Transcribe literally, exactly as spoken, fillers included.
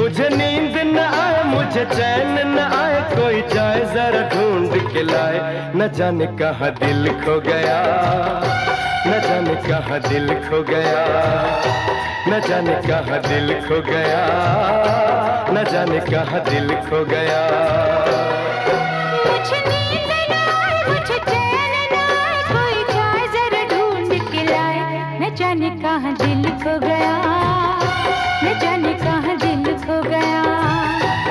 मुझे नींद न आए, मुझे चैन न आए, कोई जाए जरा ढूंढ के लाए। न जाने कहाँ दिल खो गया, न जाने कहाँ दिल खो गया, न जाने कहाँ दिल खो गया, न जाने कहाँ दिल खो गया। मुझे नींद न आए, मुझे चैन न आए, कोई जाए जरा ढूंढ के लाए। न जाने कहाँ दिल